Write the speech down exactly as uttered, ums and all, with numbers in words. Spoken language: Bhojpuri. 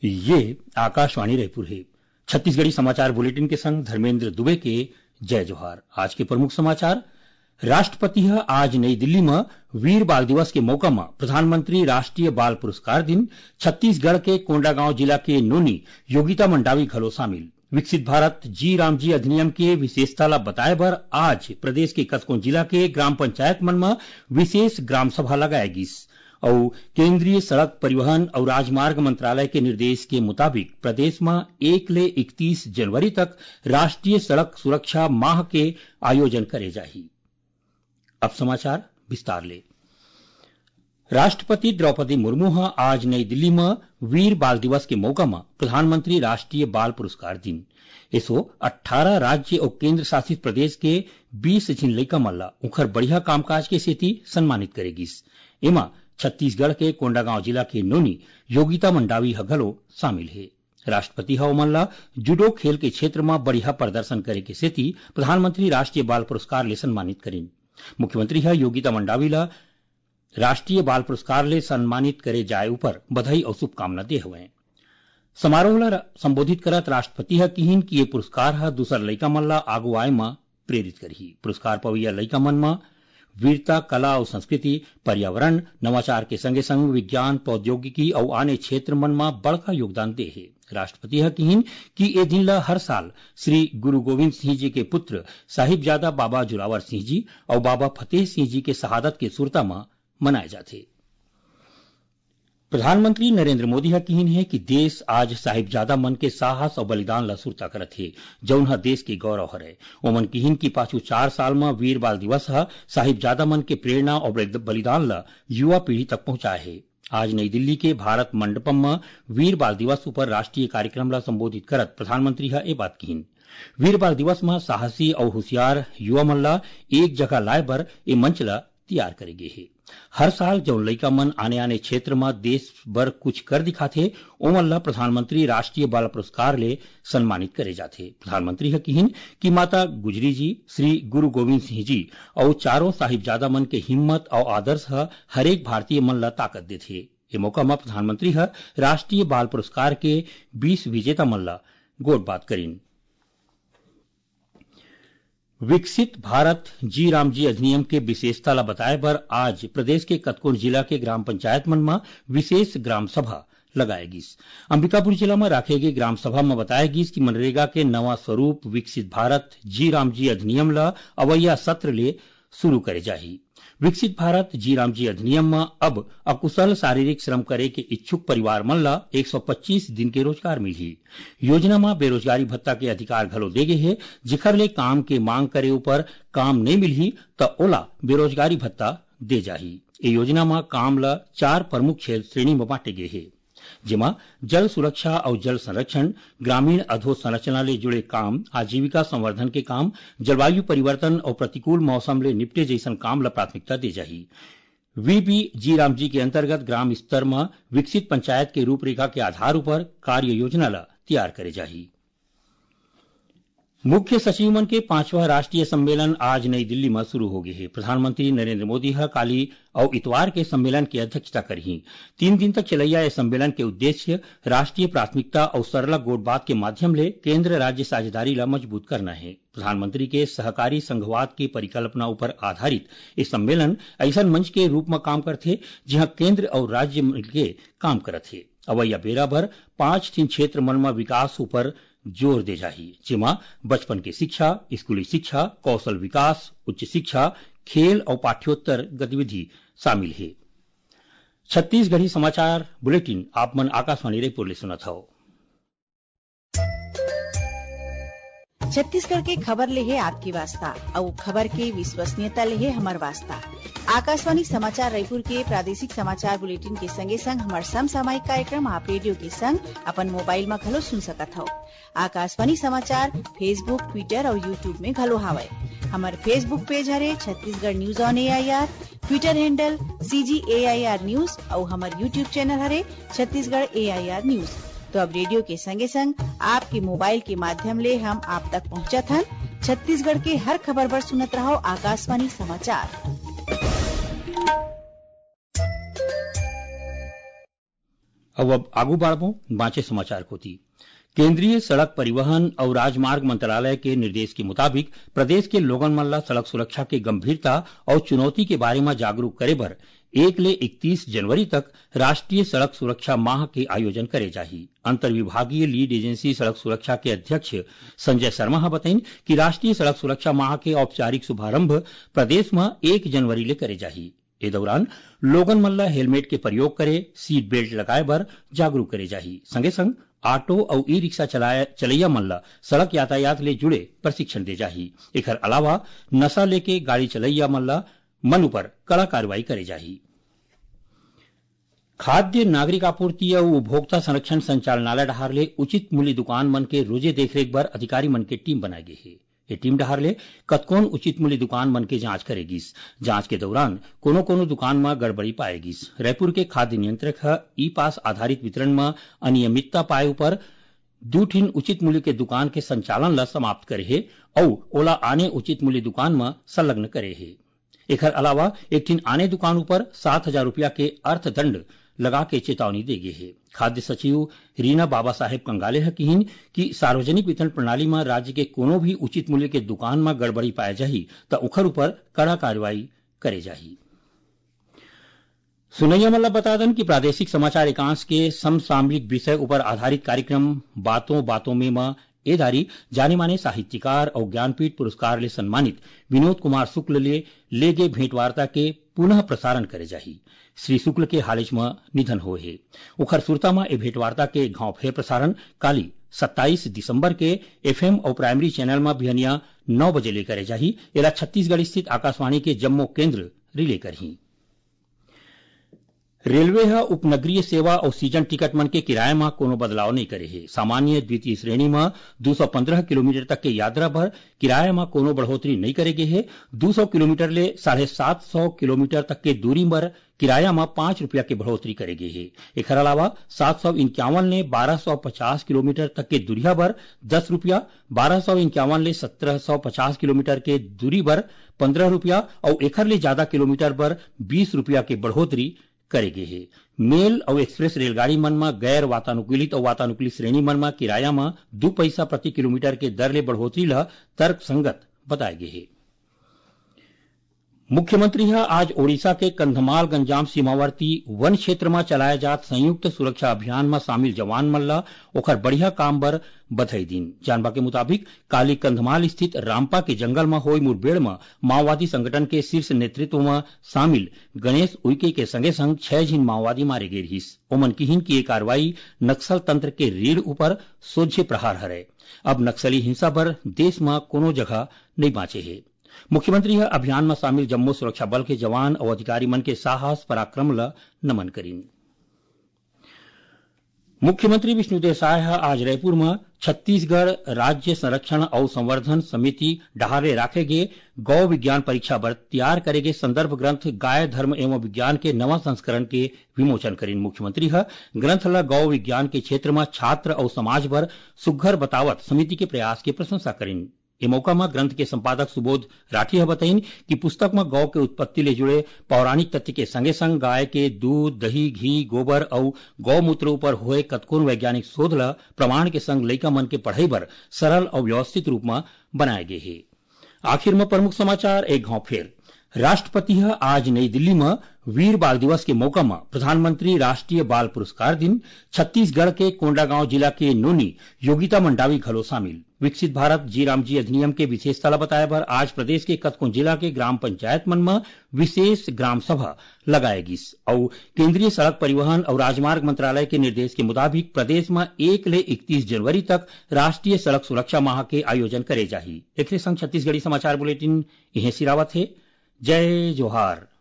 ये आकाशवाणी रायपुर है। छत्तीसगढ़ी समाचार बुलेटिन के संग धर्मेंद्र दुबे के जय जोहार। आज के प्रमुख समाचार। राष्ट्रपति आज नई दिल्ली में वीर बाल दिवस के मौका में प्रधानमंत्री राष्ट्रीय बाल पुरस्कार दिन छत्तीसगढ़ के कोंडागांव जिला के नोनी योगिता मंडावी घलो शामिल। विकसित भारत जी राम जी अधिनियम के विशेषता ला बताए बर आज प्रदेश के कतकोन जिला के ग्राम पंचायत मन में विशेष ग्राम सभा लगाए गिस और केंद्रीय सड़क परिवहन और राजमार्ग मंत्रालय के निर्देश के मुताबिक प्रदेश में एक ले इकतीस जनवरी तक राष्ट्रीय सड़क सुरक्षा माह के आयोजन करे जाही। अब समाचार विस्तार ले। राष्ट्रपति द्रौपदी मुर्मू आज नई दिल्ली में वीर बाल दिवस के मौका में प्रधानमंत्री राष्ट्रीय बाल पुरस्कार दिन इसो अठारह राज्य और केंद्र शासित प्रदेश के बीस जिन लइका मन ला उखर बढ़िया कामकाज के सेती सम्मानित करेगिस। एमा छत्तीसगढ़ के कोंडागांव जिला के नोनी योगिता मंडावी घलो शामिल है। राष्ट्रपति ह ओमन ला जूडो खेल के क्षेत्र में बढ़िया प्रदर्शन करे के सेती प्रधानमंत्री राष्ट्रीय बाल पुरस्कार ले सम्मानित करेन। मुख्यमंत्री ह योगिता मंडावी ला राष्ट्रीय बाल पुरस्कार ले सम्मानित करे जाए ऊपर बधाई और शुभकामना दे हुए। समारोह ला संबोधित करत राष्ट्रपति ह कहिन कि ये पुरस्कार ह दूसर लइका मन ला आगू आए में प्रेरित करही। पुरस्कार पवैया लइका मन में वीरता, कला और संस्कृति, पर्यावरण, नवाचार के संगे संग विज्ञान, प्रौद्योगिकी और आने क्षेत्र मन में बड़का योगदान दे है। राष्ट्रपति ह कहिन कि ए दिन ला हर साल श्री गुरु गोविंद सिंह जी के पुत्र साहिबजादा बाबा जोरावर सिंह जी और बाबा फतेह सिंह जी के शहादत के सुरता में मनाए जाते। प्रधानमंत्री नरेंद्र मोदी ह कहिन है कि देश आज साहिबजादा मन के साहस और बलिदान ला सुरता करत है, जौन ह देश के गौरव हरे। ओमन कहिन कि पाछू चार साल में वीर बाल दिवस ह साहिबजादा मन के प्रेरणा और बलिदान ला युवा पीढ़ी तक पहुंचाए है। आज नई दिल्ली के भारत मंडपम में वीर बाल दिवस ऊपर राष्ट्रीय कार्यक्रम ला संबोधित करत प्रधानमंत्री ह ए बात कहिन। वीर बाल दिवस में साहसी और होशियार युवा मन ला एक जगह लाए बर ए मंच ला तैयार करे गे है। हर साल जौन लइका मन आने आने क्षेत्र में देश बर कुछ कर दिखाथे ओमन ला प्रधानमंत्री राष्ट्रीय बाल पुरस्कार ले सम्मानित करे जाथे। प्रधानमंत्री ह कहिन कि माता गुजरी जी, श्री गुरु गोविंद सिंह जी और चारों साहिबजादा मन के हिम्मत और आदर्श ह हरेक भारतीय मन ला ताकत देथे। ए मौका में प्रधानमंत्री ह राष्ट्रीय बाल पुरस्कार के बीस विजेता मन ला गोड बात करीन। विकसित भारत जी राम जी अधिनियम के विशेषता ला बताए बर आज प्रदेश के कतकोन जिला के ग्राम पंचायत मन में विशेष ग्राम सभा लगाए गिस। अंबिकापुर जिला में राखे गए ग्राम सभा में बताया गिस कि मनरेगा के नवा स्वरूप विकसित भारत जी राम जी अधिनियम ला अवैया सत्र ले शुरू करे जाही। विकसित भारत जी राम जी अधिनियम में अब अकुशल शारीरिक श्रम करे के इच्छुक परिवार मन ला एक सौ पच्चीस दिन के रोजगार मिलही। योजना में बेरोजगारी भत्ता के अधिकार घलो दे गे है, जिखर ले काम के मांग करे ऊपर काम नहीं मिलही त ओला बेरोजगारी भत्ता दे जाही। ए योजना में काम ला चार प्रमुख श्रेणी में बांटे गे है, जेमा जल सुरक्षा और जल संरक्षण, ग्रामीण अधोसंरचना ले जुड़े काम, आजीविका संवर्धन के काम, जलवायु परिवर्तन और प्रतिकूल मौसम ले निपटे जैसन काम ला प्राथमिकता दे जाही। वीबी जी राम जी के अंतर्गत ग्राम स्तर में विकसित पंचायत के रूपरेखा के आधार पर कार्य योजना ला तैयार करे जाही। मुख्य सचिव मन के पांचवा राष्ट्रीय सम्मेलन आज नई दिल्ली में शुरू हो गए है। प्रधानमंत्री नरेंद्र मोदी ह काली और इतवार के सम्मेलन की अध्यक्षता करही। तीन दिन तक चलैया यह सम्मेलन के उद्देश्य राष्ट्रीय प्राथमिकता और सरला गोटबात के माध्यम ले केंद्र राज्य साझेदारी ला मजबूत करना है। प्रधानमंत्री के सहकारी संघवाद की परिकल्पना ऊपर आधारित इस सम्मेलन ऐसा मंच के रूप में काम करथे जहां केंद्र और राज्य मिलके काम करत है। अवैया बेरा भर पांच तीन क्षेत्र मन में विकास ऊपर जोर दे जाही, जेमा बचपन के शिक्षा, स्कूली शिक्षा, कौशल विकास, उच्च शिक्षा, खेल और पाठ्योत्तर गतिविधि शामिल है। छत्तीसगढ़ी समाचार बुलेटिन आप मन आकाशवाणी रायपुर ले सुनत हव। छत्तीसगढ़ के खबर ले है आपकी वास्ता और खबर के विश्वसनीयता ले है हमार वास्ता। आकाशवाणी समाचार रायपुर के प्रादेशिक समाचार बुलेटिन के संगे संग हमार समसामयिक कार्यक्रम आप रेडियो के संग अपन मोबाइल में घलो सुन सकत हो। आकाशवाणी समाचार फेसबुक, ट्विटर और यूट्यूब में घलो हावय। हमार फेसबुक पेज हरे Chhattisgarh news on A I R, Twitter handle C G A I R news और हमार यूट्यूब चैनल हरे छत्तीसगढ़ ए आई आर न्यूज। तो अब रेडियो के संगे संग आपके मोबाइल के माध्यम ले हम आप तक पहुंचत हन। छत्तीसगढ़ के हर खबर पर सुनत रहो आकाशवाणी समाचार। अब अब आगू बढ़ो बाँचे समाचार को थी। केंद्रीय सड़क परिवहन और राजमार्ग मंत्रालय के निर्देश के मुताबिक प्रदेश के लोगन मन ला सड़क सुरक्षा के गंभीरता और चुनौती के बारे में जागरूक करे बर एक ले इकतीस जनवरी तक राष्ट्रीय सड़क सुरक्षा माह के आयोजन करे जाही। अंतर विभागीय लीड एजेंसी सड़क सुरक्षा के अध्यक्ष संजय शर्मा बताइन कि राष्ट्रीय सड़क सुरक्षा माह के औपचारिक शुभारंभ प्रदेश में एक जनवरी ले करे जाही। ए दौरान लोगन मन ला हेलमेट के प्रयोग करे, सीट बेल्ट लगाए बर जागरूक करे जाही। संगे संग ऑटो और ई रिक्शा चलाए चलैया मन ला सड़क यातायात ले जुड़े प्रशिक्षण दे जाही। एकर अलावा नशा लेके गाड़ी चलैया मन ला मन ऊपर कड़ा कार्रवाई करे जाही। खाद्य नागरिक आपूर्ति और उपभोक्ता संरक्षण संचालनालय डहार ले उचित मूल्य दुकान मन के रोजे देखरेख बर अधिकारी मन के टीम बनाए गे हे। ये टीम डहार ले कतकोन उचित मूल्य दुकान मन के जांच करेगिस। जांच के दौरान कोनो कोनो दुकान में गड़बड़ी पाएगिस। रायपुर के खाद्य नियंत्रक ह ई पास आधारित वितरण में अनियमितता पाए ऊपर दू ठिन उचित मूल्य के दुकान के संचालन ला समाप्त करे हे और ओला आने उचित मूल्य दुकान में संलग्न करे हे। एकर अलावा एक ठिन आने दुकान ऊपर सात हजार रुपया के अर्थदंड लगा के चेतावनी दे गए है। खाद्य सचिव रीना बाबा साहेब कंगाले है कहिन कि सार्वजनिक वितरण प्रणाली में राज्य के कोनो भी उचित मूल्य के दुकान में गड़बड़ी पाए जाही तो उखर ऊपर कड़ा कार्रवाई करे जाही। सुनैया मल्ला बता दन कि प्रादेशिक समाचार एकांश के समसामयिक विषय ऊपर आधारित कार्यक्रम बातों बातों में मां एदारी जाने माने साहित्यकार और ज्ञानपीठ पुरस्कार ले सम्मानित विनोद कुमार शुक्ल ले लेगे भेंटवार्ता के पुनः प्रसारण करे जाही। श्री शुक्ल के हालिज में निधन हुए है। उखर सुरता में ए भेंटवार्ता के घाव फेर प्रसारण काली सत्ताईस दिसंबर के एफएम और प्राइमरी चैनल में बिहनिया नौ बजे ले करे जाही। एला छत्तीसगढ़ स्थित आकाशवाणी के जम्मू केंद्र रिले करही। रेलवे है उपनगरीय सेवा और सीजन टिकट मन के किराए में कोनो बदलाव नहीं करे है। सामान्य द्वितीय श्रेणी में दो सौ पंद्रह किलोमीटर तक के यात्रा पर किराए में कोनो बढ़ोतरी नहीं करेगे है। दो सौ किलोमीटर ले साढ़े सात सौ किलोमीटर तक के दूरी पर किराया में पांच रुपया के बढ़ोतरी करेगे है। एक अलावा सात सौ इक्यावन ले बारह सौ पचास किलोमीटर तक के दूरिया पर दस रुपया, बारह सौ इक्यावन ले सत्रह सौ पचास किलोमीटर के दूरी पर पंद्रह रुपया और एकर ले ज्यादा किलोमीटर पर बीस रुपया के बढ़ोतरी करेगे है। मेल और एक्सप्रेस रेलगाड़ी मन में गैर वातानुकूलित और वातानुकूलित श्रेणी मन में किराया में दो पैसा प्रति किलोमीटर के दर ले बढ़ोतरी ला तर्क संगत बताए गए है। मुख्यमंत्री है आज ओडिशा के कंधमाल गंजाम सीमावर्ती वन क्षेत्र में चलाए जात संयुक्त सुरक्षा अभियान में शामिल जवान मन ला ओखर बढ़िया काम बर बधाई दिन। जानबा के मुताबिक काली कंधमाल स्थित रामपा के जंगल में होई मुठभेड़ में माओवादी संगठन के शीर्ष नेतृत्व में शामिल गणेश उइके के संगे संग छह जिन माओवादी मारे गए रहिस। ओमन किहिन की ये कार्रवाई नक्सल तंत्र के रीढ़ ऊपर सोझे प्रहार हरे। अब नक्सली हिंसा पर देश में कोनो जगह नहीं बांचे है। मुख्यमंत्री यह अभियान में शामिल जम्मू सुरक्षा बल के जवान और अधिकारी मन के साहस पराक्रम ला नमन करीन। मुख्यमंत्री विष्णुदेव साय आज रायपुर में छत्तीसगढ़ राज्य संरक्षण और संवर्धन समिति डहारे राखे गे गौ विज्ञान परीक्षा बर तैयार करेगे संदर्भ ग्रंथ गाय धर्म एवं विज्ञान के नवा संस्करण के विमोचन करीन। मुख्यमंत्री है ग्रंथ ला गौ विज्ञान के क्षेत्र में छात्र और समाज भर सुघ्घर बतावत समिति के प्रयास की प्रशंसा करीन। ये मौका में ग्रंथ के संपादक सुबोध राठी है बताइन कि पुस्तक में गौ के उत्पत्ति ले जुड़े पौराणिक तथ्य के संगे संग गाय के दूध, दही, घी, गोबर और गौमूत्र ऊपर हुए कतकोन वैज्ञानिक शोध ला प्रमाण के संग लइका मन के पढ़ाई बर सरल और व्यवस्थित रूप में बनाए गए है। आखिर में प्रमुख समाचार एक घाव फेर। राष्ट्रपति है आज नई दिल्ली में वीर बाल दिवस के मौका में प्रधानमंत्री राष्ट्रीय बाल पुरस्कार दिन छत्तीसगढ़ के कोंडागांव जिला के नोनी योगिता मंडावी घलो शामिल। विकसित भारत जी राम जी अधिनियम के विशेषता बताए पर आज प्रदेश के कतकोन जिला के ग्राम पंचायत मन में विशेष ग्राम सभा लगाएगिस और केंद्रीय सड़क परिवहन और राजमार्ग मंत्रालय के निर्देश के मुताबिक प्रदेश में एक ले इकतीस जनवरी तक राष्ट्रीय सड़क सुरक्षा माह के आयोजन करे जाही। एक संग छत्तीसगढ़ी समाचार बुलेटिन यहीं सिरावत है। जय जोहार।